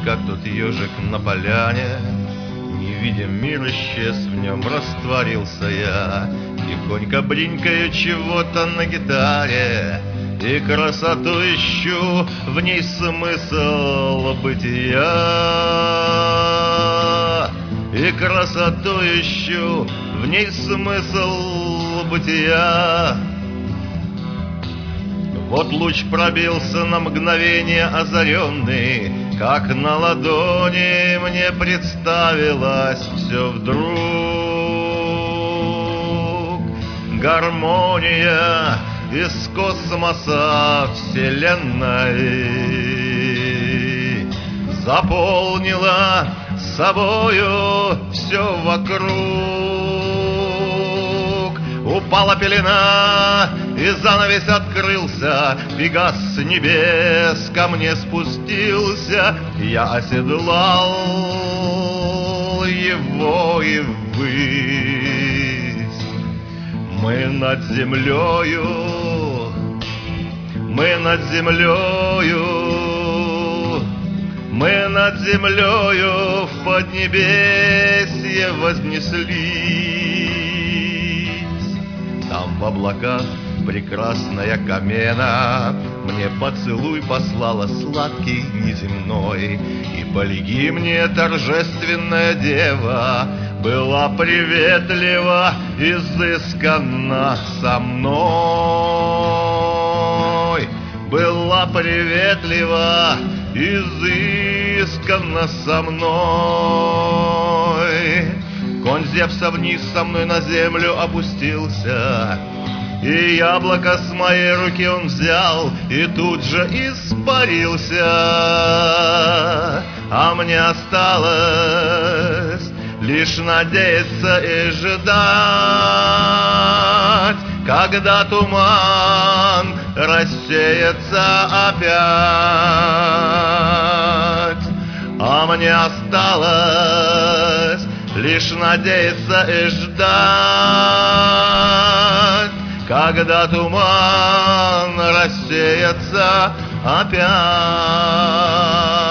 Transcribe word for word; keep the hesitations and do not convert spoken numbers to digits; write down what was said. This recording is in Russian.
как тот ежик на поляне. Невидим мир исчез, в нем растворился я. Тихонько бринкаю чего-то на гитаре, и красоту ищу, в ней смысл бытия. И красоту ищу, в ней смысл бытия. Вот луч пробился на мгновение озаренный, как на ладони мне представилось все вдруг. Гармония из космоса вселенной заполнила собою все вокруг. Упала пелена, и занавес открылся, Пегас с небес ко мне спустился. Я оседлал его и ввысь. Мы над землею, мы над землею, мы над землею в поднебесье вознеслись. Там в облаках прекрасная Камена мне поцелуй послала сладкий неземной. И полеги мне, торжественная дева, была приветлива, изысканна со мной. Была приветлива, изысканна со мной. Конь Зевса вниз со мной на землю опустился, и яблоко с моей руки он взял и тут же испарился. А мне осталось лишь надеяться и ждать, когда туман рассеется опять. А мне осталось лишь надеяться и ждать, когда туман рассеется опять.